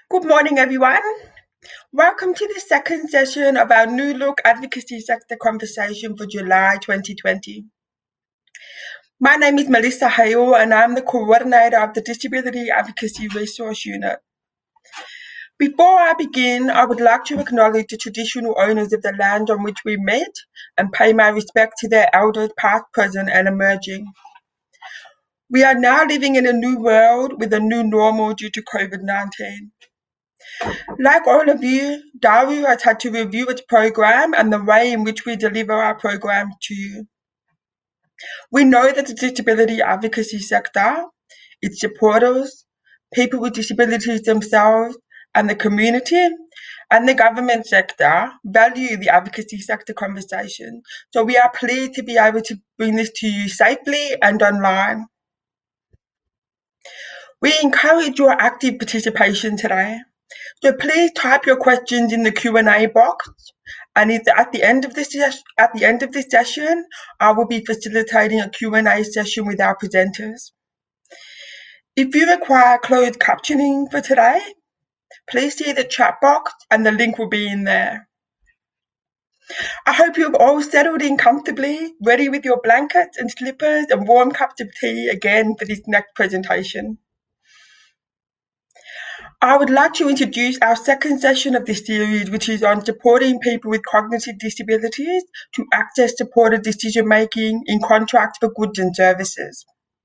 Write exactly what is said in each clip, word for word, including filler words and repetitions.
Good morning, everyone. Welcome to the second session of our New Look Advocacy Sector Conversation for July twenty twenty. My name is Melissa Hale, and I'm the coordinator of the Disability Advocacy Resource Unit. Before I begin, I would like to acknowledge the traditional owners of the land on which we meet and pay my respect to their elders past, present, and emerging. We are now living in a new world with a new normal due to COVID nineteen. Like all of you, Daru has had to review its program and the way in which we deliver our program to you. We know that the disability advocacy sector, its supporters, people with disabilities themselves, and the community, and the government sector value the advocacy sector conversation. So we are pleased to be able to bring this to you safely and online. We encourage your active participation today. So please type your questions in the Q and A box, and at the end of this at the end of this session, I will be facilitating a Q and A session with our presenters. If you require closed captioning for today, please see the chat box, and the link will be in there. I hope you've all settled in comfortably, ready with your blankets and slippers and warm cups of tea again for this next presentation. I would like to introduce our second session of this series, which is on supporting people with cognitive disabilities to access supported decision-making in contracts for goods and services.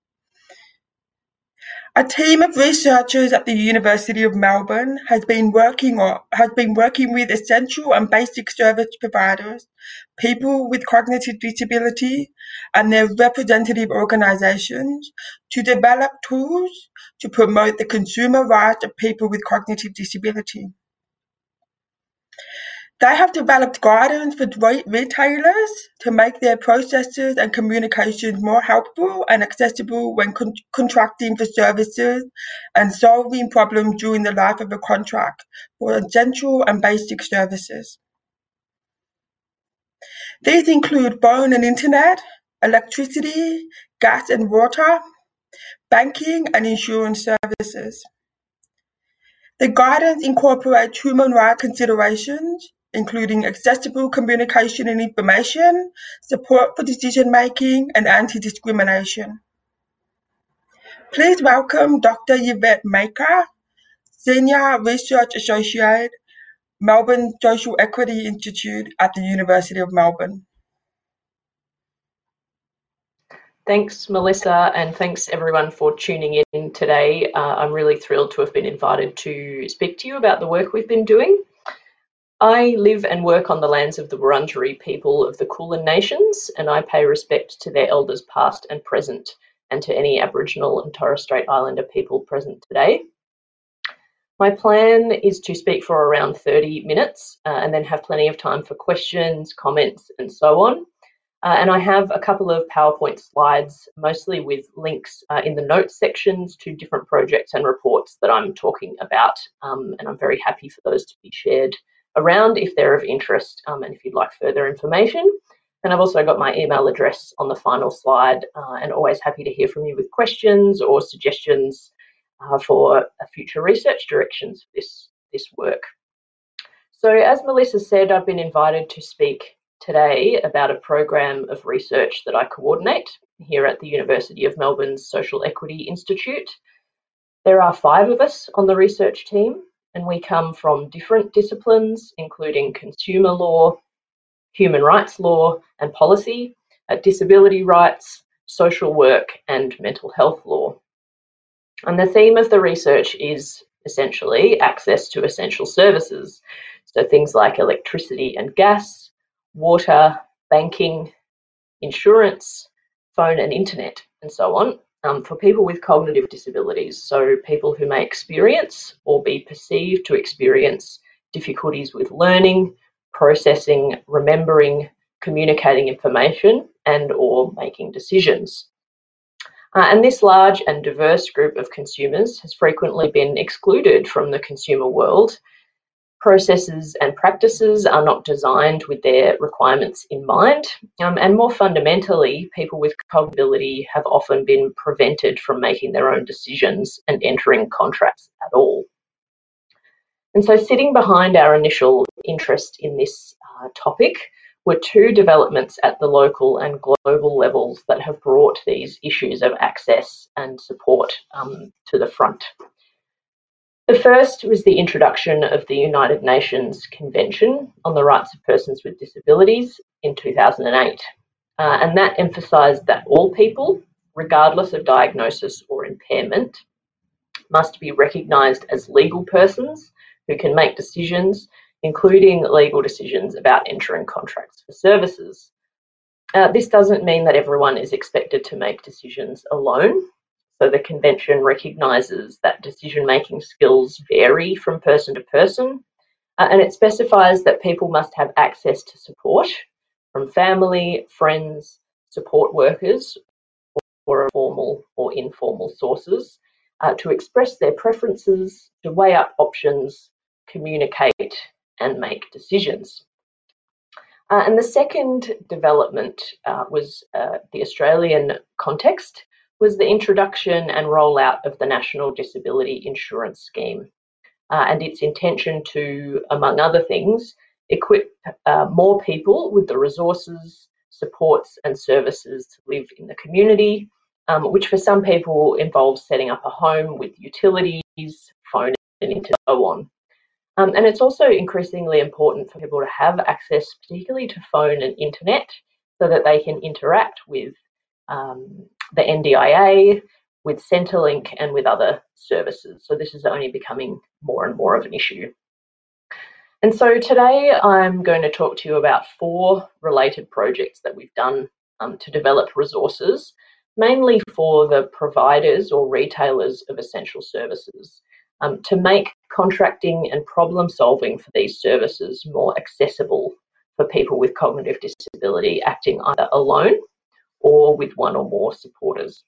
A team of researchers at the University of Melbourne has been working on, has been working with essential and basic service providers, people with cognitive disability, and their representative organisations to develop tools to promote the consumer rights of people with cognitive disability. They have developed guidance for retailers to make their processes and communications more helpful and accessible when con contracting for services and solving problems during the life of a contract for essential and basic services. These include phone and internet, electricity, gas and water, banking and insurance services. The guidance incorporates human rights considerations, including accessible communication and information, support for decision-making, and anti-discrimination. Please welcome Doctor Yvette Maker, Senior Research Associate, Melbourne Social Equity Institute at the University of Melbourne. Thanks, Melissa, and thanks everyone for tuning in today. Uh, I'm really thrilled to have been invited to speak to you about the work we've been doing. I live and work on the lands of the Wurundjeri people of the Kulin Nations, and I pay respect to their elders past and present, and to any Aboriginal and Torres Strait Islander people present today. My plan is to speak for around thirty minutes uh, and then have plenty of time for questions, comments, and so on. Uh, and I have a couple of PowerPoint slides, mostly with links uh, in the notes sections to different projects and reports that I'm talking about. Um, and I'm very happy for those to be shared around if they're of interest um, and if you'd like further information. And I've also got my email address on the final slide, uh, and always happy to hear from you with questions or suggestions uh, for uh, future research directions for this, this work. So as Melissa said, I've been invited to speak today about a program of research that I coordinate here at the University of Melbourne's Social Equity Institute. There are five of us on the research team, and we come from different disciplines, including consumer law, human rights law and policy, uh, disability rights, social work, and mental health law. And the theme of the research is essentially access to essential services, so things like electricity and gas, water, banking, insurance, phone and internet, and so on, um, for people with cognitive disabilities, so people who may experience or be perceived to experience difficulties with learning, processing, remembering, communicating information, and or making decisions. Uh, and this large and diverse group of consumers has frequently been excluded from the consumer world. Processes and practices are not designed with their requirements in mind, um, and more fundamentally, people with cognibility have often been prevented from making their own decisions and entering contracts at all. And so sitting behind our initial interest in this uh, topic were two developments at the local and global levels that have brought these issues of access and support um, to the front. The first was the introduction of the United Nations Convention on the Rights of Persons with Disabilities in two thousand eight, uh, and that emphasised that all people, regardless of diagnosis or impairment, must be recognised as legal persons who can make decisions, including legal decisions about entering contracts for services. Uh, this doesn't mean that everyone is expected to make decisions alone. So the convention recognises that decision-making skills vary from person to person, uh, and it specifies that people must have access to support from family, friends, support workers, or formal or informal sources uh, to express their preferences, to weigh up options, communicate, and make decisions. Uh, and the second development uh, was uh, the Australian context, was the introduction and rollout of the National Disability Insurance Scheme uh, and its intention to, among other things, equip uh, more people with the resources, supports and services to live in the community, um, which for some people involves setting up a home with utilities, phone and internet and so on. Um, and it's also increasingly important for people to have access, particularly to phone and internet, so that they can interact with um, the N D I A, with Centrelink and with other services. So this is only becoming more and more of an issue. And so today I'm going to talk to you about four related projects that we've done um, to develop resources, mainly for the providers or retailers of essential services, um, to make contracting and problem solving for these services more accessible for people with cognitive disability acting either alone or with one or more supporters.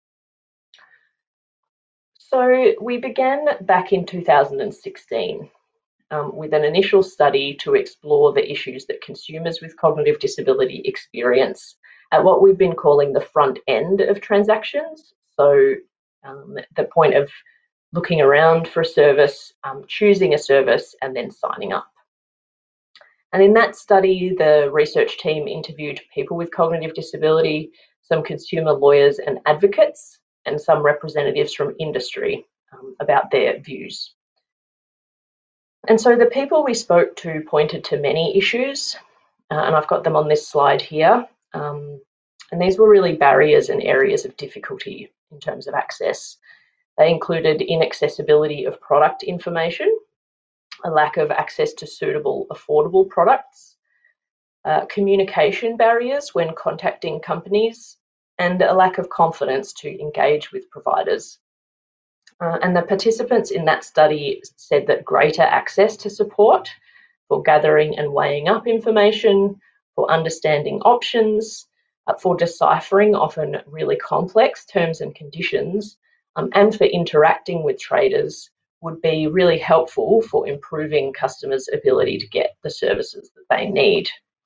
So we began back in two thousand sixteen um, with an initial study to explore the issues that consumers with cognitive disability experience at what we've been calling the front end of transactions. So um, the point of looking around for a service, um, choosing a service, and then signing up. And in that study, the research team interviewed people with cognitive disability, some consumer lawyers and advocates, and some representatives from industry um, about their views. And so the people we spoke to pointed to many issues, uh, and I've got them on this slide here. Um, and these were really barriers and areas of difficulty in terms of access. They included inaccessibility of product information, a lack of access to suitable, affordable products, uh, communication barriers when contacting companies, and a lack of confidence to engage with providers. Uh, and the participants in that study said that greater access to support for gathering and weighing up information, for understanding options, uh, for deciphering often really complex terms and conditions, um, and for interacting with traders would be really helpful for improving customers' ability to get the services that they need.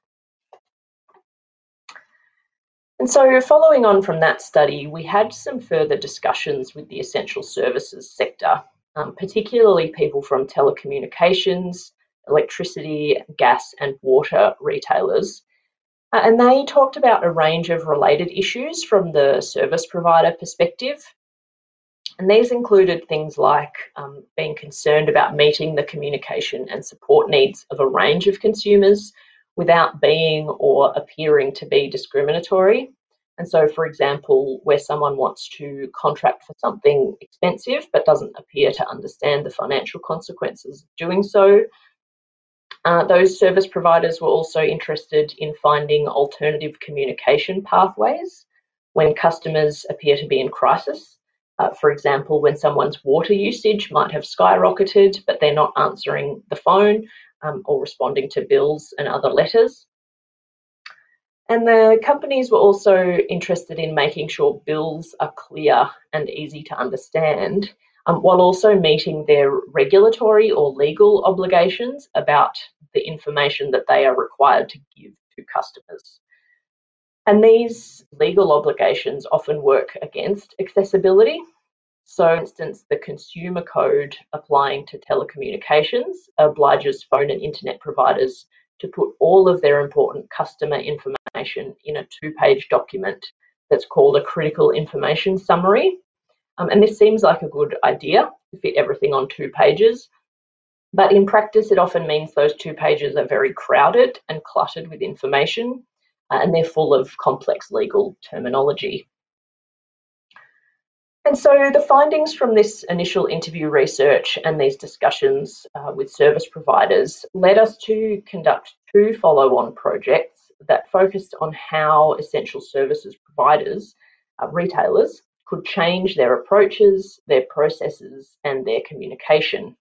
And so following on from that study, we had some further discussions with the essential services sector, um, particularly people from telecommunications, electricity, gas and water retailers. Uh, and they talked about a range of related issues from the service provider perspective. And these included things like um, being concerned about meeting the communication and support needs of a range of consumers without being or appearing to be discriminatory. And so, for example, where someone wants to contract for something expensive but doesn't appear to understand the financial consequences of doing so, uh, those service providers were also interested in finding alternative communication pathways when customers appear to be in crisis. Uh, for example, when someone's water usage might have skyrocketed, but they're not answering the phone um, or responding to bills and other letters. And the companies were also interested in making sure bills are clear and easy to understand, um, while also meeting their regulatory or legal obligations about the information that they are required to give to customers. And these legal obligations often work against accessibility. So, for instance, the consumer code applying to telecommunications obliges phone and internet providers to put all of their important customer information in a two-page document that's called a critical information summary. Um, and this seems like a good idea to fit everything on two pages, but in practice it often means those two pages are very crowded and cluttered with information, uh, and they're full of complex legal terminology. And so the findings from this initial interview research and these discussions uh, with service providers led us to conduct two follow-on projects that focused on how essential services providers, uh, retailers, could change their approaches, their processes, and their communication.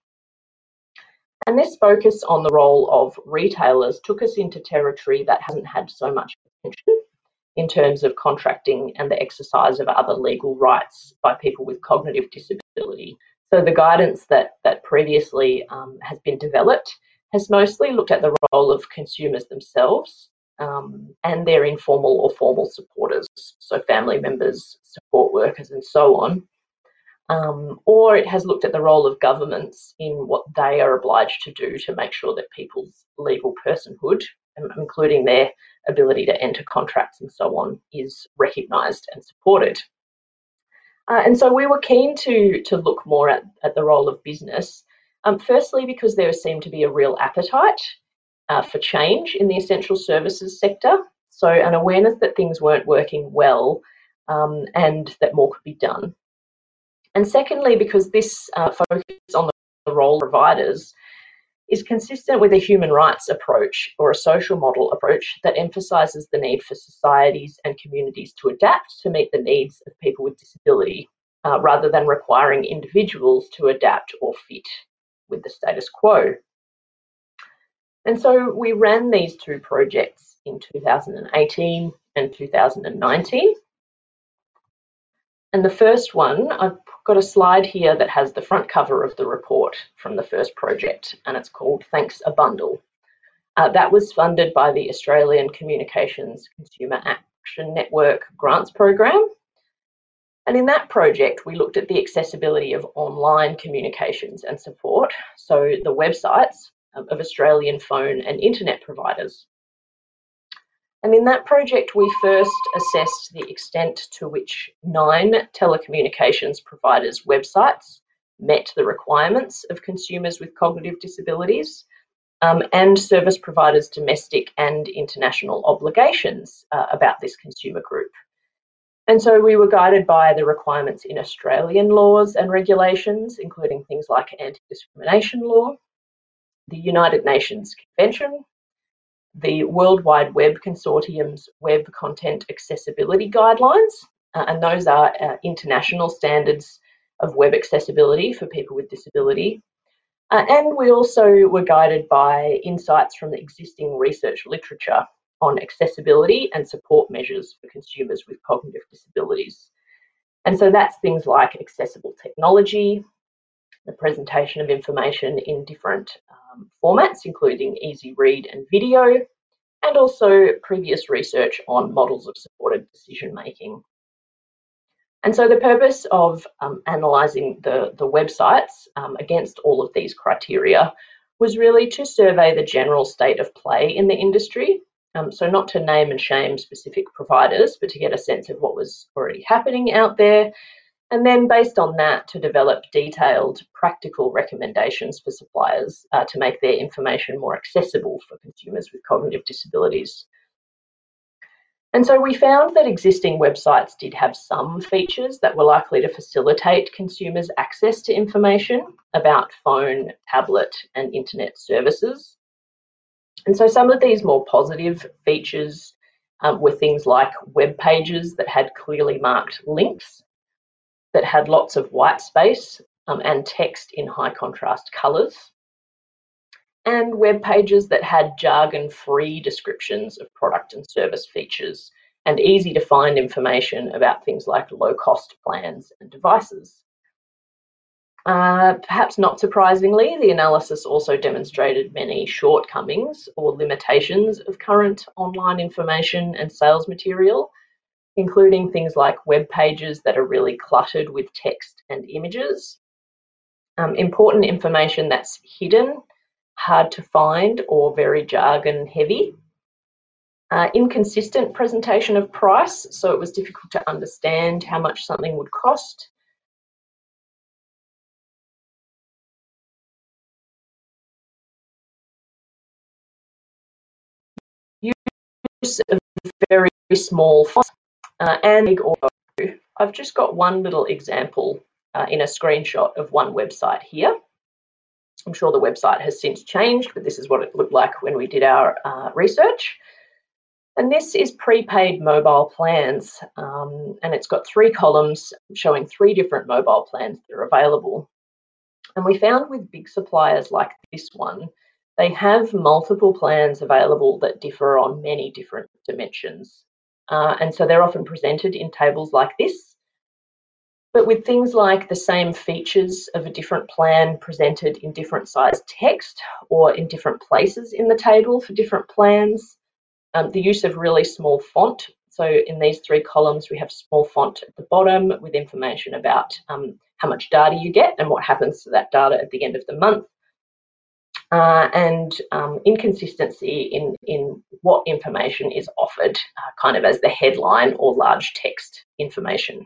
And this focus on the role of retailers took us into territory that hasn't had so much attention in terms of contracting and the exercise of other legal rights by people with cognitive disability. So the guidance that, that previously um, has been developed has mostly looked at the role of consumers themselves um, and their informal or formal supporters, so family members, support workers, and so on. Um, or it has looked at the role of governments in what they are obliged to do to make sure that people's legal personhood, including their ability to enter contracts and so on, is recognised and supported. Uh, and so we were keen to, to look more at, at the role of business, um, firstly because there seemed to be a real appetite uh, for change in the essential services sector, so an awareness that things weren't working well um, and that more could be done. And secondly, because this uh, focus on the role of providers is consistent with a human rights approach or a social model approach that emphasises the need for societies and communities to adapt to meet the needs of people with disability, uh, rather than requiring individuals to adapt or fit with the status quo. And so we ran these two projects in two thousand eighteen and two thousand nineteen. And the first one, I've got a slide here that has the front cover of the report from the first project, and it's called Thanks a Bundle. Uh, that was funded by the Australian Communications Consumer Action Network grants program. And in that project, we looked at the accessibility of online communications and support, so the websites of Australian phone and internet providers. And in that project, we first assessed the extent to which nine telecommunications providers' websites met the requirements of consumers with cognitive disabilities um, and service providers' domestic and international obligations uh, about this consumer group. And so we were guided by the requirements in Australian laws and regulations, including things like anti-discrimination law, the United Nations Convention, the World Wide Web Consortium's Web Content Accessibility Guidelines, uh, and those are uh, international standards of web accessibility for people with disability. Uh, and we also were guided by insights from the existing research literature on accessibility and support measures for consumers with cognitive disabilities. And so that's things like accessible technology, the presentation of information in different um, formats, including easy read and video, and also previous research on models of supported decision making. And so the purpose of um, analysing the, the websites um, against all of these criteria was really to survey the general state of play in the industry. Um, so not to name and shame specific providers, but to get a sense of what was already happening out there. And then based on that, to develop detailed practical recommendations for suppliers uh, to make their information more accessible for consumers with cognitive disabilities. And so we found that existing websites did have some features that were likely to facilitate consumers' access to information about phone, tablet, and internet services. And so some of these more positive features um, were things like web pages that had clearly marked links, that had lots of white space um, and text in high contrast colours, and web pages that had jargon-free descriptions of product and service features and easy to find information about things like low-cost plans and devices. Uh, perhaps not surprisingly, the analysis also demonstrated many shortcomings or limitations of current online information and sales material, including things like web pages that are really cluttered with text and images, um, important information that's hidden, hard to find, or very jargon heavy. Uh, inconsistent presentation of price, so it was difficult to understand how much something would cost. Use of very small fonts uh, and big auto. I've just got one little example uh, in a screenshot of one website here. I'm sure the website has since changed, but this is what it looked like when we did our uh, research. And this is prepaid mobile plans, um, and it's got three columns showing three different mobile plans that are available. And we found with big suppliers like this one, they have multiple plans available that differ on many different dimensions. Uh, and so they're often presented in tables like this. But with things like the same features of a different plan presented in different size text or in different places in the table for different plans, um, the use of really small font. So in these three columns, we have small font at the bottom with information about um, how much data you get and what happens to that data at the end of the month. Uh, and um, inconsistency in, in what information is offered, uh, kind of as the headline or large text information.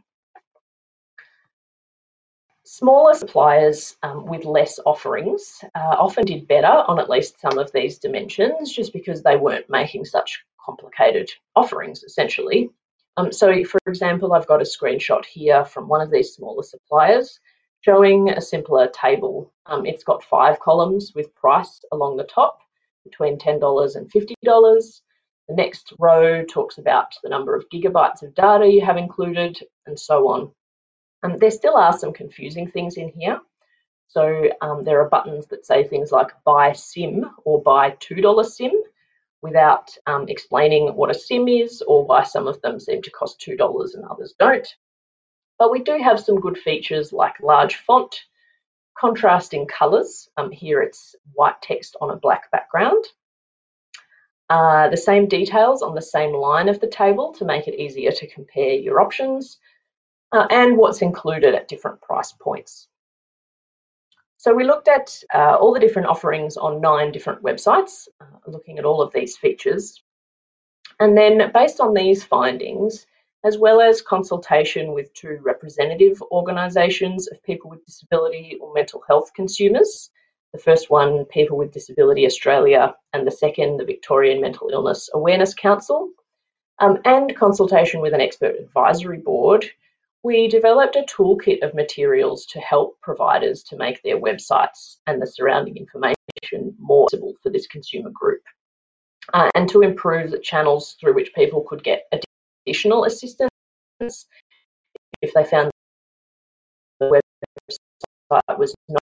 Smaller suppliers um, with less offerings uh, often did better on at least some of these dimensions, just because they weren't making such complicated offerings, essentially. Um, so, for example, I've got a screenshot here from one of these smaller suppliers showing a simpler table. Um, it's got five columns with price along the top, between ten dollars and fifty dollars. The next row talks about the number of gigabytes of data you have included, and so on. Um, there still are some confusing things in here. So um, there are buttons that say things like buy SIM or buy two dollar SIM without um, explaining what a SIM is or why some of them seem to cost two dollars and others don't. But we do have some good features like large font, contrasting colours. Um, here it's white text on a black background. Uh, the same details on the same line of the table to make it easier to compare your options. Uh, and what's included at different price points. So we looked at uh, all the different offerings on nine different websites, uh, looking at all of these features. And then based on these findings, as well as consultation with two representative organisations of people with disability or mental health consumers, the first one, People with Disability Australia, and the second, the Victorian Mental Illness Awareness Council, um, and consultation with an expert advisory board, we developed a toolkit of materials to help providers to make their websites and the surrounding information more accessible for this consumer group, uh, and to improve the channels through which people could get additional assistance if they found the website was not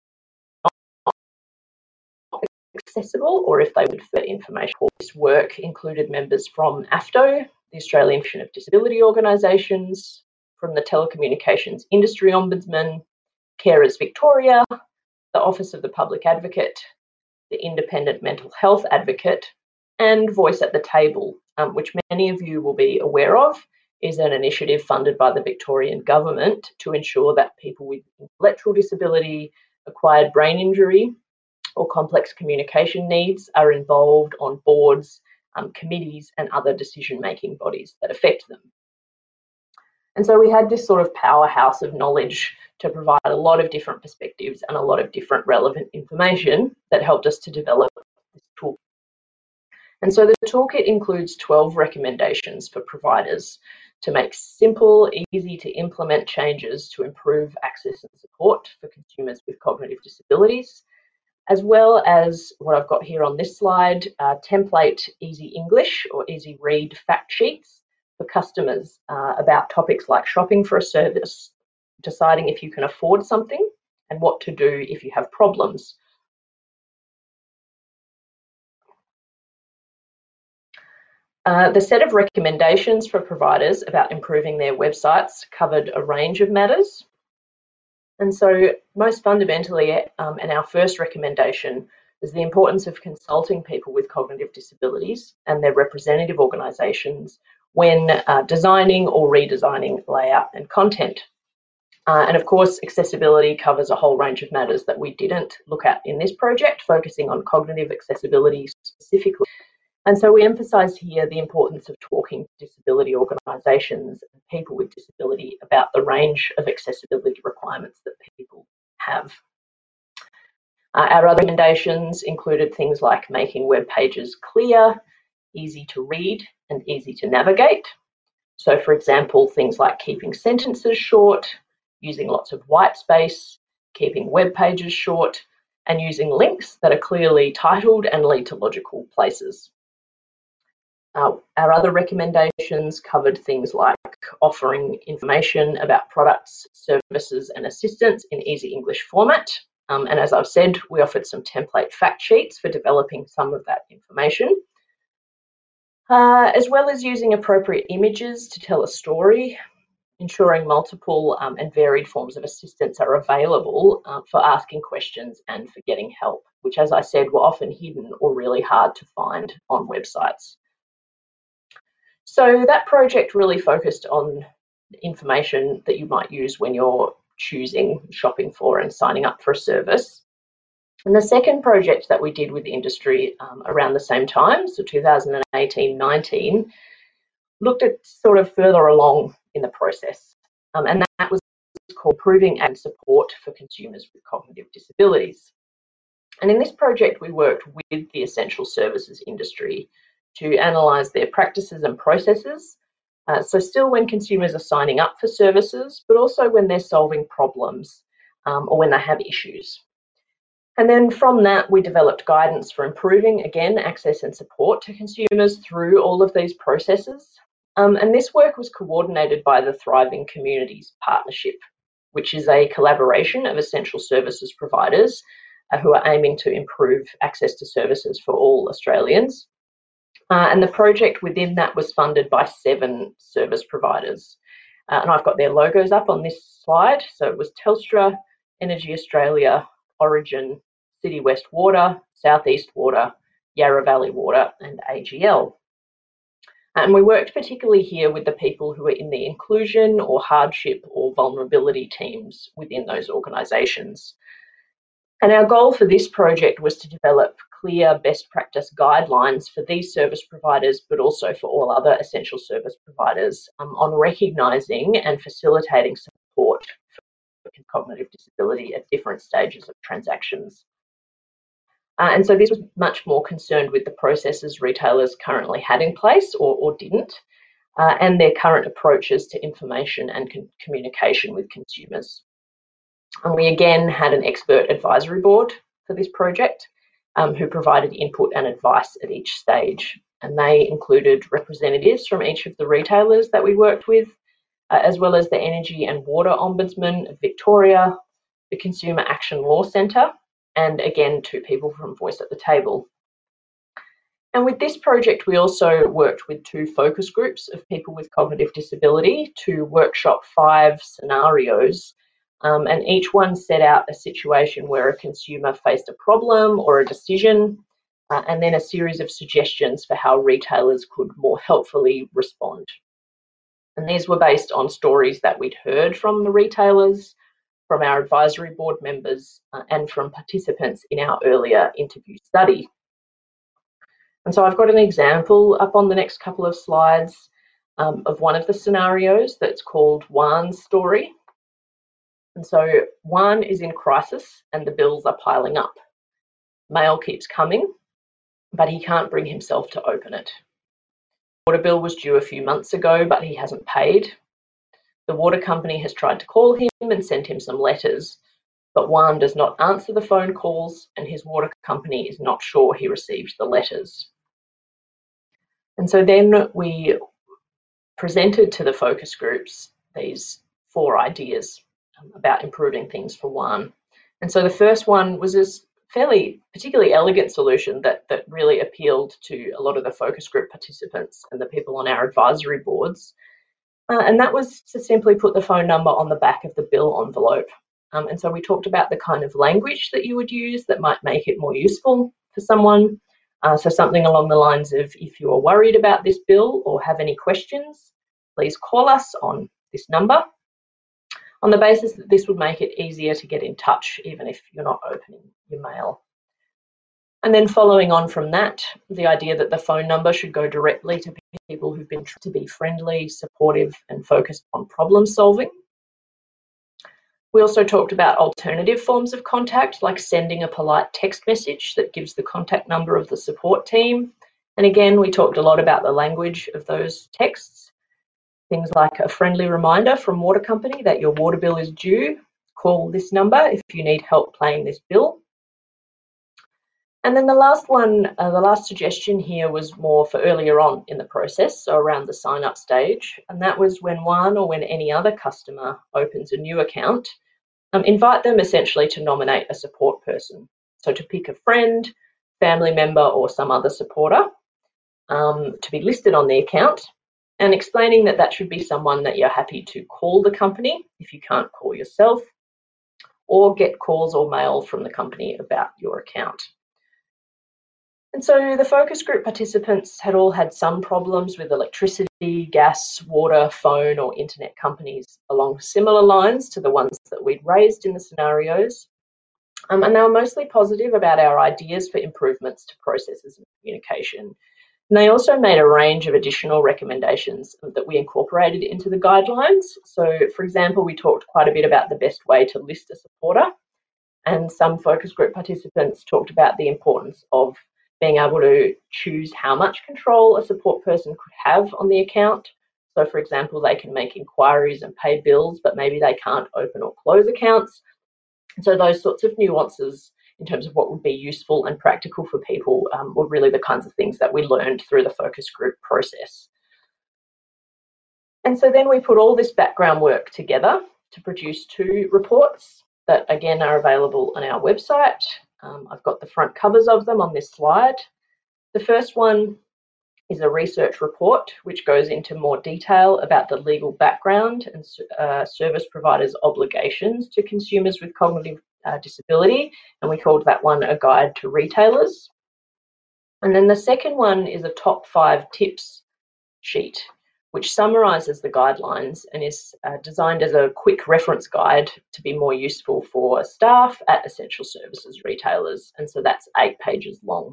accessible, or if they would for information. This work included members from AFTO, the Australian Federation of Disability Organisations, from the Telecommunications Industry Ombudsman, Carers Victoria, the Office of the Public Advocate, the Independent Mental Health Advocate, and Voice at the Table, um, which many of you will be aware of, is an initiative funded by the Victorian Government to ensure that people with intellectual disability, acquired brain injury, or complex communication needs are involved on boards, um, committees, and other decision-making bodies that affect them. And so we had this sort of powerhouse of knowledge to provide a lot of different perspectives and a lot of different relevant information that helped us to develop this tool. And so the toolkit includes twelve recommendations for providers to make simple, easy to implement changes to improve access and support for consumers with cognitive disabilities, as well as what I've got here on this slide, uh, template easy English or easy read fact sheets for customers uh, about topics like shopping for a service, deciding if you can afford something, and what to do if you have problems. Uh, the set of recommendations for providers about improving their websites covered a range of matters. And so most fundamentally, um, and our first recommendation is the importance of consulting people with cognitive disabilities and their representative organisations when uh, designing or redesigning layout and content. Uh, and of course, accessibility covers a whole range of matters that we didn't look at in this project, focusing on cognitive accessibility specifically. And so we emphasise here the importance of talking to disability organisations and people with disability about the range of accessibility requirements that people have. Uh, our other recommendations included things like making web pages clear, easy to read and easy to navigate. So for example, things like keeping sentences short, using lots of white space, keeping web pages short, and using links that are clearly titled and lead to logical places. Uh, our other recommendations covered things like offering information about products, services and assistance in easy English format. Um, and as I've said, we offered some template fact sheets for developing some of that information, uh, as well as using appropriate images to tell a story, ensuring multiple um, and varied forms of assistance are available uh, for asking questions and for getting help, which, as I said, were often hidden or really hard to find on websites. So that project really focused on information that you might use when you're choosing, shopping for and signing up for a service. And the second project that we did with the industry um, around the same time, so two thousand eighteen nineteen, looked at sort of further along in the process. Um, and that was called Proving and Support for Consumers with Cognitive Disabilities. And in this project, we worked with the essential services industry to analyse their practices and processes. Uh, so still when consumers are signing up for services, but also when they're solving problems um, or when they have issues. And then from that, we developed guidance for improving, again, access and support to consumers through all of these processes. Um, and this work was coordinated by the Thriving Communities Partnership, which is a collaboration of essential services providers uh, who are aiming to improve access to services for all Australians. Uh, and the project within that was funded by seven service providers. Uh, and I've got their logos up on this slide. So it was Telstra, Energy Australia, Origin, City West Water, Southeast Water, Yarra Valley Water and A G L. And we worked particularly here with the people who are in the inclusion or hardship or vulnerability teams within those organisations. And our goal for this project was to develop clear best practice guidelines for these service providers, but also for all other essential service providers um, on recognising and facilitating support for cognitive disability at different stages of transactions. Uh, and so this was much more concerned with the processes retailers currently had in place or, or didn't, uh, and their current approaches to information and con- communication with consumers. And we again had an expert advisory board for this project um, who provided input and advice at each stage. And they included representatives from each of the retailers that we worked with, uh, as well as the Energy and Water Ombudsman of Victoria, the Consumer Action Law Centre, and again, two people from Voice at the Table. And with this project, we also worked with two focus groups of people with cognitive disability to workshop five scenarios. Um, and each one set out a situation where a consumer faced a problem or a decision, uh, and then a series of suggestions for how retailers could more helpfully respond. And these were based on stories that we'd heard from the retailers, from our advisory board members, uh, and from participants in our earlier interview study. And so I've got an example up on the next couple of slides um, of one of the scenarios that's called Juan's story. And so Juan is in crisis and the bills are piling up. Mail keeps coming, but he can't bring himself to open it. The water bill was due a few months ago, but he hasn't paid. The water company has tried to call him and send him some letters, but Juan does not answer the phone calls and his water company is not sure he received the letters. And so then we presented to the focus groups these four ideas about improving things for Juan. And so the first one was this fairly particularly elegant solution that, that really appealed to a lot of the focus group participants and the people on our advisory boards. Uh, and that was to simply put the phone number on the back of the bill envelope. Um, and so we talked about the kind of language that you would use that might make it more useful for someone, Uh, so something along the lines of, if you are worried about this bill or have any questions, please call us on this number, on the basis that this would make it easier to get in touch, even if you're not opening your mail. And then following on from that, the idea that the phone number should go directly to people who've been trained to be friendly, supportive, and focused on problem solving. We also talked about alternative forms of contact, like sending a polite text message that gives the contact number of the support team. And again, we talked a lot about the language of those texts. Things like a friendly reminder from water company that your water bill is due. Call this number if you need help paying this bill. And then the last one, uh, the last suggestion here was more for earlier on in the process, so around the sign up stage. And that was when one or when any other customer opens a new account, um, invite them essentially to nominate a support person. So to pick a friend, family member, or some other supporter um, to be listed on the account, and explaining that that should be someone that you're happy to call the company if you can't call yourself, or get calls or mail from the company about your account. And so the focus group participants had all had some problems with electricity, gas, water, phone, or internet companies along similar lines to the ones that we'd raised in the scenarios. Um, and they were mostly positive about our ideas for improvements to processes and communication. And they also made a range of additional recommendations that we incorporated into the guidelines. So, for example, we talked quite a bit about the best way to list a supporter, and some focus group participants talked about the importance of being able to choose how much control a support person could have on the account. So, for example, they can make inquiries and pay bills, but maybe they can't open or close accounts. So those sorts of nuances in terms of what would be useful and practical for people um, were really the kinds of things that we learned through the focus group process. And so then we put all this background work together to produce two reports that again are available on our website. Um, I've got the front covers of them on this slide. The first one is a research report which goes into more detail about the legal background and uh, service providers' obligations to consumers with cognitive uh, disability, and we called that one a guide to retailers. And then the second one is a top five tips sheet which summarises the guidelines and is uh, designed as a quick reference guide to be more useful for staff at essential services retailers, and so that's eight pages long.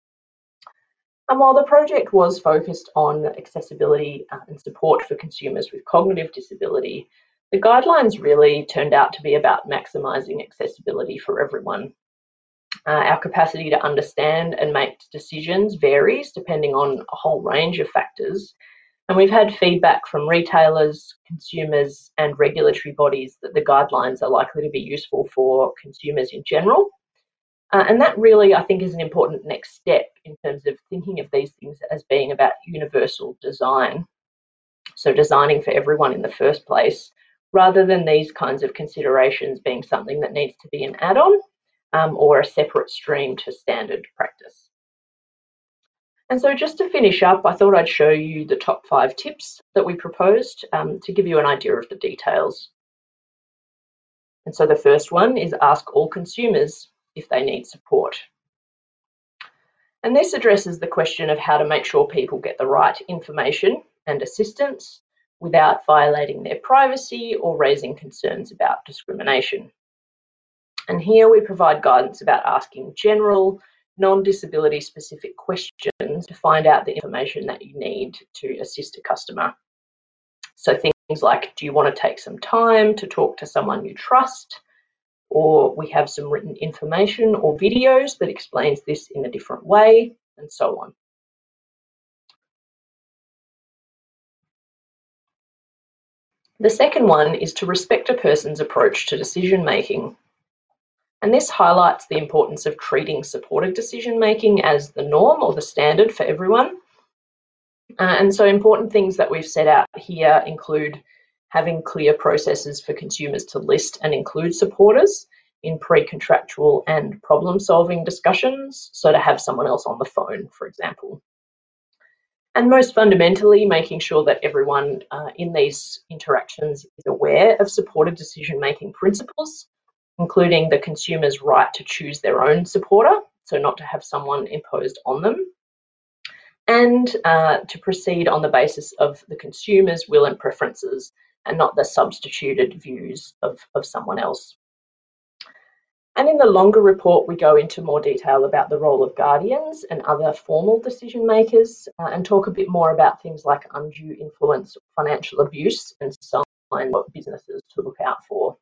And while the project was focused on accessibility uh, and support for consumers with cognitive disability, the guidelines really turned out to be about maximising accessibility for everyone. Uh, our capacity to understand and make decisions varies depending on a whole range of factors. And we've had feedback from retailers, consumers, and regulatory bodies that the guidelines are likely to be useful for consumers in general. Uh, and that really, I think, is an important next step in terms of thinking of these things as being about universal design. So designing for everyone in the first place, rather than these kinds of considerations being something that needs to be an add-on um, or a separate stream to standard practice. And so just to finish up, I thought I'd show you the top five tips that we proposed um, to give you an idea of the details. And so the first one is ask all consumers if they need support. And this addresses the question of how to make sure people get the right information and assistance without violating their privacy or raising concerns about discrimination. And here we provide guidance about asking general, non-disability specific questions to find out the information that you need to assist a customer. So things like, do you want to take some time to talk to someone you trust? Or we have some written information or videos that explains this in a different way, and so on. The second one is to respect a person's approach to decision making. And this highlights the importance of treating supported decision making as the norm or the standard for everyone. Uh, and so important things that we've set out here include having clear processes for consumers to list and include supporters in pre-contractual and problem-solving discussions, so to have someone else on the phone, for example. And most fundamentally, making sure that everyone uh, in these interactions is aware of supported decision-making principles, including the consumer's right to choose their own supporter. so not to have someone imposed on them, and uh, to proceed on the basis of the consumer's will and preferences and not the substituted views of, of someone else. And in the longer report, we go into more detail about the role of guardians and other formal decision makers uh, and talk a bit more about things like undue influence, financial abuse, and signs of businesses to look out for.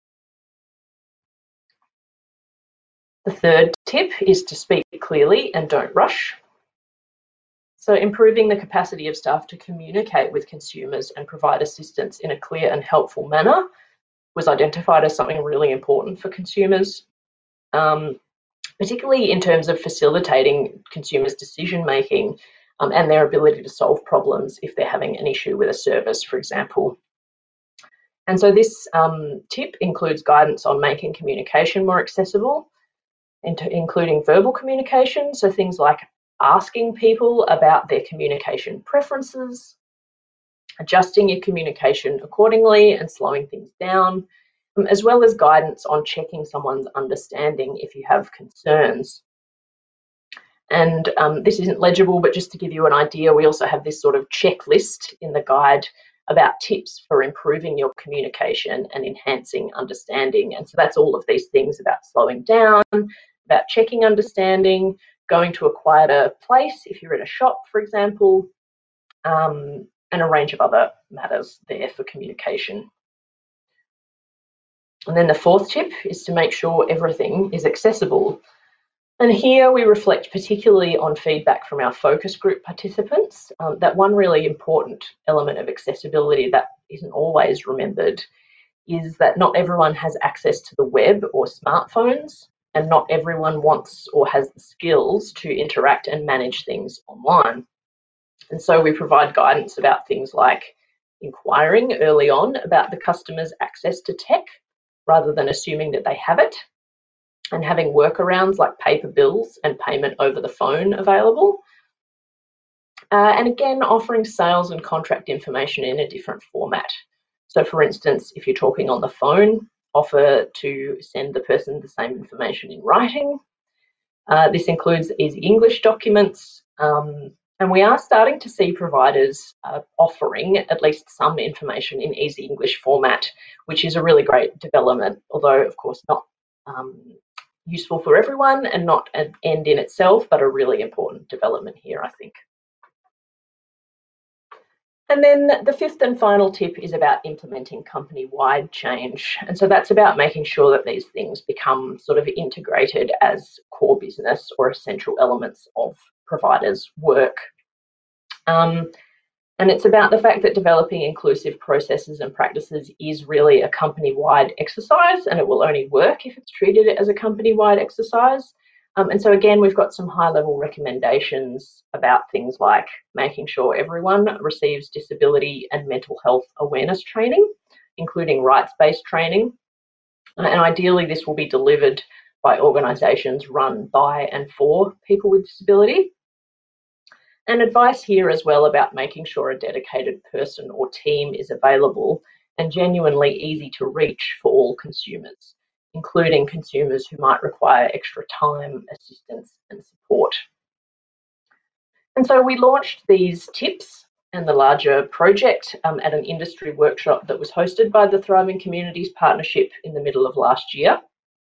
The third tip is to speak clearly and don't rush. So improving the capacity of staff to communicate with consumers and provide assistance in a clear and helpful manner was identified as something really important for consumers, um, particularly in terms of facilitating consumers' decision-making um, and their ability to solve problems if they're having an issue with a service, for example. And so this um, tip includes guidance on making communication more accessible, into, including verbal communication, so things like asking people about their communication preferences, adjusting your communication accordingly and slowing things down, um, as well as guidance on checking someone's understanding if you have concerns. And um, this isn't legible, but just to give you an idea, we also have this sort of checklist in the guide about tips for improving your communication and enhancing understanding. And so that's all of these things about slowing down, about checking understanding, going to a quieter place if you're in a shop, for example, um, and a range of other matters there for communication. And then the fourth tip is to make sure everything is accessible. And here we reflect particularly on feedback from our focus group participants, um, that one really important element of accessibility that isn't always remembered is that not everyone has access to the web or smartphones, and not everyone wants or has the skills to interact and manage things online. And so we provide guidance about things like inquiring early on about the customer's access to tech rather than assuming that they have it, and having workarounds like paper bills and payment over the phone available. Uh, and again, offering sales and contract information in a different format. So for instance, if you're talking on the phone, offer to send the person the same information in writing. Uh, this includes easy English documents, um, and we are starting to see providers uh, offering at least some information in easy English format, which is a really great development, although of course not um, useful for everyone and not an end in itself, but a really important development here, I think. And then the fifth and final tip is about implementing company-wide change. And so that's about making sure that these things become sort of integrated as core business or essential elements of providers' work. Um, and it's about the fact that developing inclusive processes and practices is really a company-wide exercise, and it will only work if it's treated as a company-wide exercise. Um, and so again, we've got some high-level recommendations about things like making sure everyone receives disability and mental health awareness training, including rights-based training. And ideally, this will be delivered by organisations run by and for people with disability. And advice here as well about making sure a dedicated person or team is available and genuinely easy to reach for all consumers, including consumers who might require extra time, assistance and support. And so we launched these tips and the larger project um, at an industry workshop that was hosted by the Thriving Communities Partnership in the middle of last year.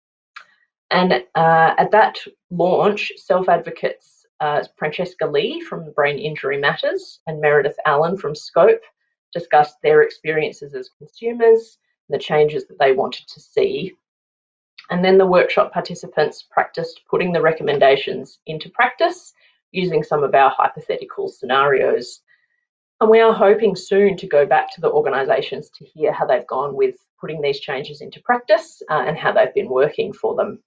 And uh, at that launch, self-advocates uh, Francesca Lee from Brain Injury Matters and Meredith Allen from Scope discussed their experiences as consumers and the changes that they wanted to see. And then the workshop participants practiced putting the recommendations into practice using some of our hypothetical scenarios. And we are hoping soon to go back to the organisations to hear how they've gone with putting these changes into practice uh, and how they've been working for them.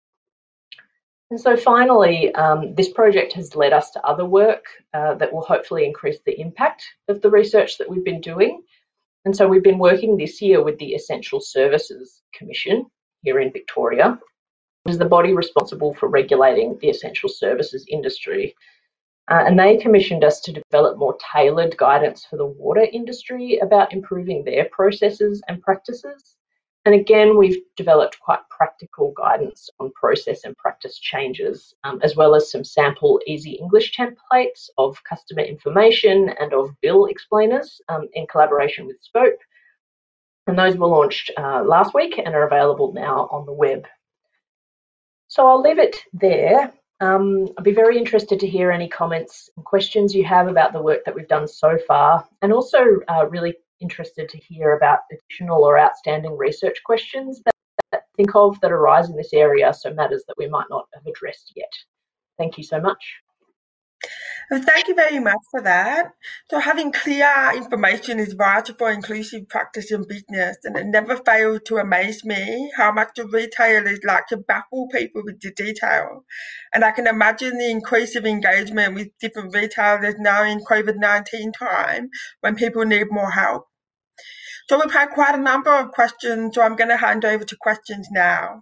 And so finally, um, this project has led us to other work uh, that will hopefully increase the impact of the research that we've been doing. And so we've been working this year with the Essential Services Commission here in Victoria, which is the body responsible for regulating the essential services industry. Uh, and they commissioned us to develop more tailored guidance for the water industry about improving their processes and practices. And again, we've developed quite practical guidance on process and practice changes, um, as well as some sample easy English templates of customer information and of bill explainers um, in collaboration with Scope. And those were launched uh, last week and are available now on the web. So I'll leave it there. Um, I'd be very interested to hear any comments and questions you have about the work that we've done so far, and also uh, really interested to hear about additional or outstanding research questions that, that think of that arise in this area, so matters that we might not have addressed yet. Thank you so much. Well, thank you very much for that. So having clear information is vital for inclusive practice in business, and it never fails to amaze me how much the retailers like to baffle people with the detail. And I can imagine the increase of engagement with different retailers now in COVID nineteen time when people need more help. So we've had quite a number of questions, so I'm going to hand over to questions now.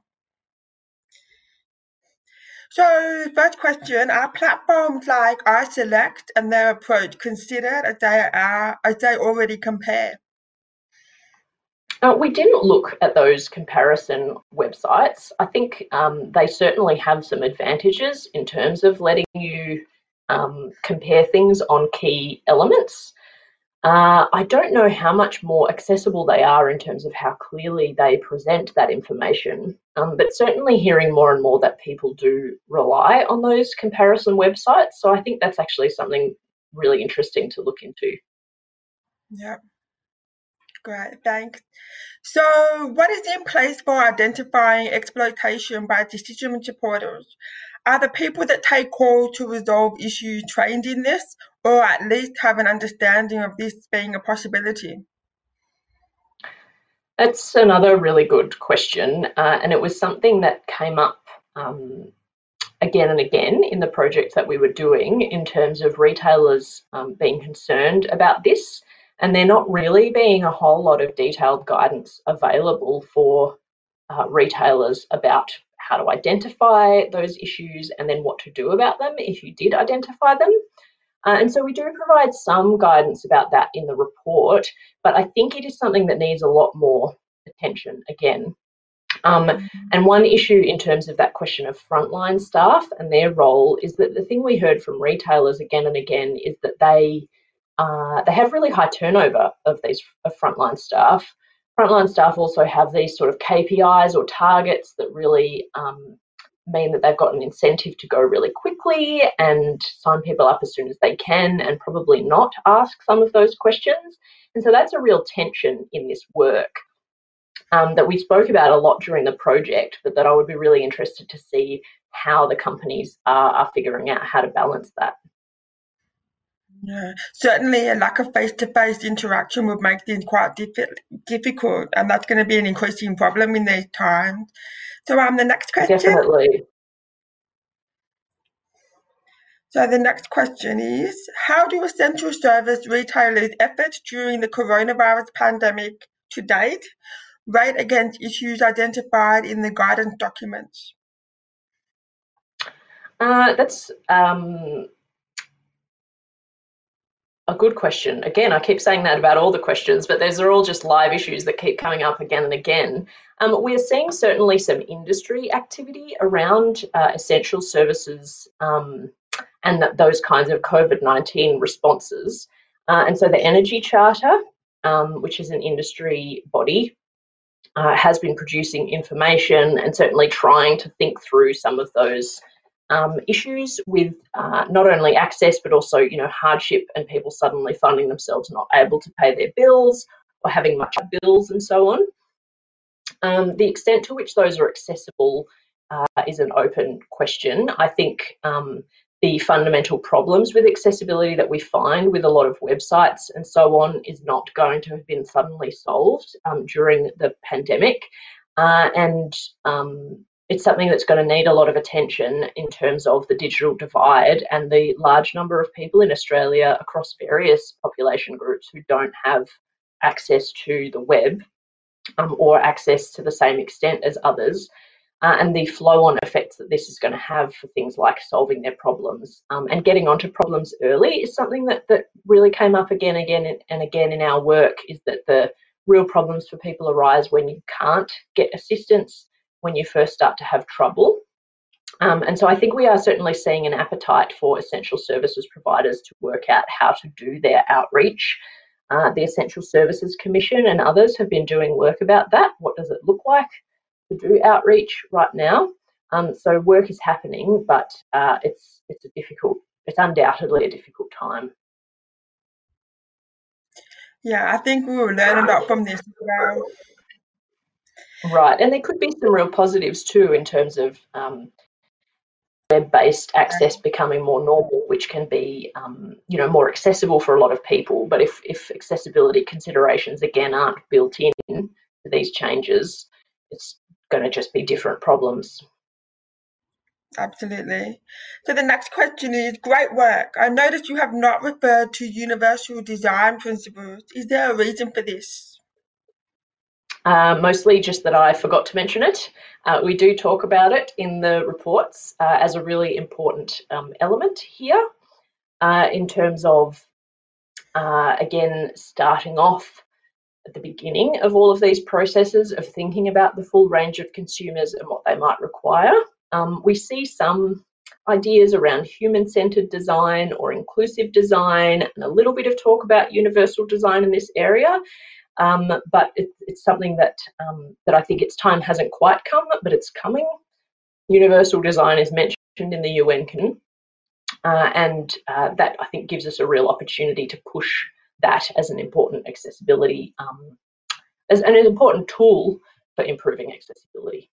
So, first question, are platforms like iSelect and their approach considered as they are as they already compare? Uh, we didn't look at those comparison websites. I think um, they certainly have some advantages in terms of letting you um, compare things on key elements. Uh, I don't know how much more accessible they are in terms of how clearly they present that information, um, but certainly hearing more and more that people do rely on those comparison websites. So I think that's actually something really interesting to look into. Yeah, great, thanks. So what is in place for identifying exploitation by decision supporters? Are the people that take calls to resolve issues trained in this, or at least have an understanding of this being a possibility? That's another really good question, uh, and it was something that came up um, again and again in the project that we were doing in terms of retailers um, being concerned about this, and there not really being a whole lot of detailed guidance available for uh, retailers about how to identify those issues and then what to do about them if you did identify them. Uh, and so we do provide some guidance about that in the report, but I think it is something that needs a lot more attention again. Um, and one issue in terms of that question of frontline staff and their role is that the thing we heard from retailers again and again is that they uh, they have really high turnover of these of frontline staff. Frontline staff also have these sort of K P Is or targets that really um, mean that they've got an incentive to go really quickly and sign people up as soon as they can and probably not ask some of those questions. And so that's a real tension in this work um, that we spoke about a lot during the project, but that I would be really interested to see how the companies are, are figuring out how to balance that. Yeah, certainly a lack of face-to-face interaction would make things quite diffi- difficult, and that's going to be an increasing problem in these times. So, um, the next question. Definitely. So the next question is, how do essential service retailers' efforts during the coronavirus pandemic to date rate against issues identified in the guidance documents? Uh, that's um, a good question. Again, I keep saying that about all the questions, but those are all just live issues that keep coming up again and again. Um, we're seeing certainly some industry activity around uh, essential services um, and th those kinds of COVID nineteen responses. Uh, and so the Energy Charter, um, which is an industry body, uh, has been producing information and certainly trying to think through some of those Um, issues with uh, not only access but also, you know, hardship and people suddenly finding themselves not able to pay their bills or having much bills and so on. Um, the extent to which those are accessible uh, is an open question. I think um, the fundamental problems with accessibility that we find with a lot of websites and so on is not going to have been suddenly solved um, during the pandemic. Uh, and um, it's something that's going to need a lot of attention in terms of the digital divide and the large number of people in Australia across various population groups who don't have access to the web um, or access to the same extent as others, uh, and the flow-on effects that this is going to have for things like solving their problems. Um, and getting onto problems early is something that, that really came up again, again and again in our work, is that the real problems for people arise when you can't get assistance, when you first start to have trouble. Um, and so I think we are certainly seeing an appetite for essential services providers to work out how to do their outreach. Uh, the Essential Services Commission and others have been doing work about that. What does it look like to do outreach right now? Um, so work is happening, but uh, it's it's a difficult, it's undoubtedly a difficult time. Yeah, I think we will learn a lot from this as well. Right, and there could be some real positives too in terms of um, web-based access becoming more normal, which can be, um, you know, more accessible for a lot of people. But if, if accessibility considerations, again, aren't built in to these changes, it's going to just be different problems. Absolutely. So the next question is, great work. I noticed you have not referred to universal design principles. Is there a reason for this? Uh, mostly just that I forgot to mention it. Uh, we do talk about it in the reports uh, as a really important um, element here uh, in terms of, uh, again, starting off at the beginning of all of these processes of thinking about the full range of consumers and what they might require. Um, we see some ideas around human-centered design or inclusive design and a little bit of talk about universal design in this area. Um, but it, it's something that um, that I think its time hasn't quite come, but it's coming. Universal design is mentioned in the U N Convention, uh, and uh, that I think gives us a real opportunity to push that as an important accessibility, um, as an important tool for improving accessibility.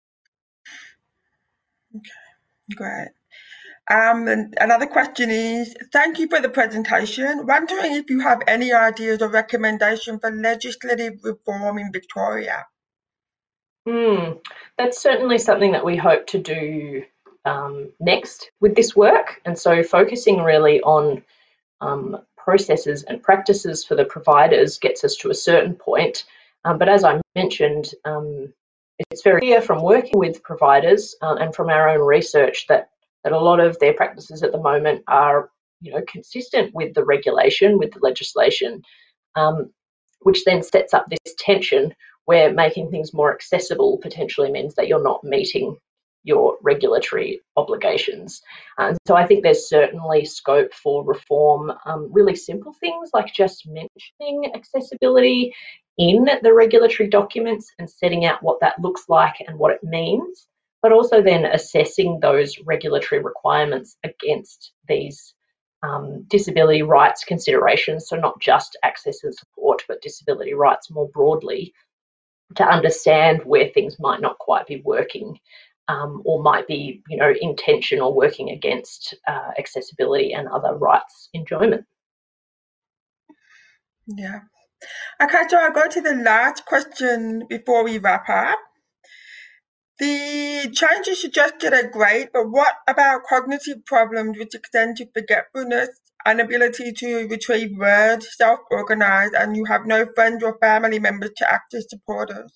Okay, great. Um, and another question is, thank you for the presentation. Wondering if you have any ideas or recommendations for legislative reform in Victoria? Mm, that's certainly something that we hope to do um, next with this work. And so focusing really on um, processes and practices for the providers gets us to a certain point. Um, but as I mentioned, um, it's very clear from working with providers uh, and from our own research that, that a lot of their practices at the moment are, you know, consistent with the regulation, with the legislation, um, which then sets up this tension where making things more accessible potentially means that you're not meeting your regulatory obligations. And so I think there's certainly scope for reform, um, really simple things like just mentioning accessibility in the regulatory documents and setting out what that looks like and what it means, but also then assessing those regulatory requirements against these um, disability rights considerations, so not just access and support, but disability rights more broadly, to understand where things might not quite be working um, or might be, you know, in tension or working against uh, accessibility and other rights enjoyment. Yeah. Okay, so I'll go to the last question before we wrap up. The changes suggested are great, but what about cognitive problems which extend to forgetfulness, inability to retrieve words, self-organize, and you have no friends or family members to act as supporters?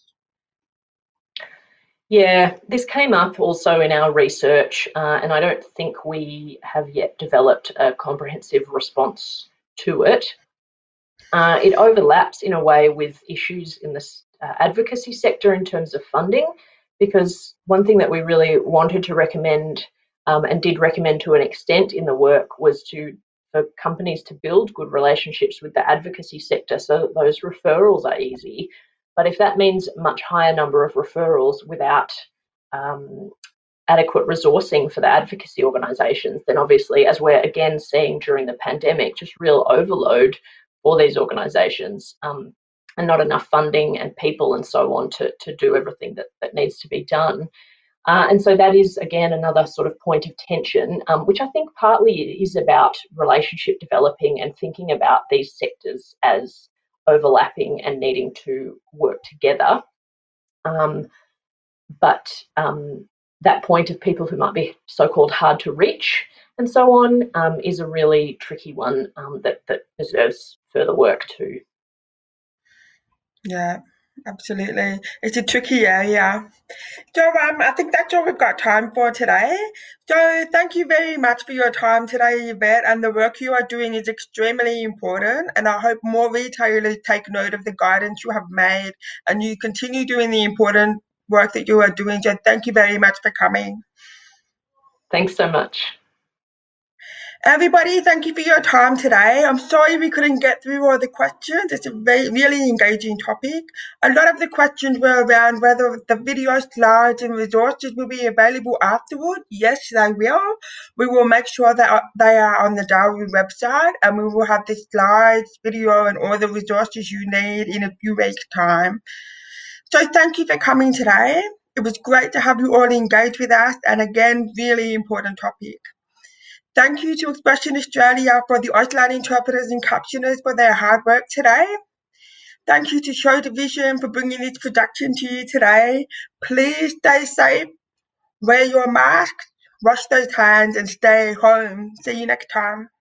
Yeah, this came up also in our research, uh, and I don't think we have yet developed a comprehensive response to it. Uh, it overlaps in a way with issues in the uh, advocacy sector in terms of funding, because one thing that we really wanted to recommend um, and did recommend to an extent in the work was to for companies to build good relationships with the advocacy sector so that those referrals are easy. But if that means a much higher number of referrals without um, adequate resourcing for the advocacy organisations, then obviously, as we're again seeing during the pandemic, just real overload for these organisations um, and not enough funding and people and so on to, to do everything that, that needs to be done. Uh, and so that is, again, another sort of point of tension, um, which I think partly is about relationship developing and thinking about these sectors as overlapping and needing to work together. Um, but um, that point of people who might be so-called hard to reach and so on um, is a really tricky one um, that, that deserves further work too. Yeah. Absolutely. It's a tricky area. So um, I think that's all we've got time for today. So thank you very much for your time today, Yvette, and the work you are doing is extremely important, and I hope more retailers take note of the guidance you have made and you continue doing the important work that you are doing. So thank you very much for coming. Thanks so much. Everybody, thank you for your time today. I'm sorry we couldn't get through all the questions. It's a very, really engaging topic. A lot of the questions were around whether the video slides and resources will be available afterward. Yes, they will. We will make sure that they are on the Darwin website, and we will have the slides, video, and all the resources you need in a few weeks' time. So thank you for coming today. It was great to have you all engage with us, and again, really important topic. Thank you to Expression Australia for the Auslan interpreters and captioners for their hard work today. Thank you to Show Division for bringing this production to you today. Please stay safe, wear your mask, wash those hands and stay home. See you next time.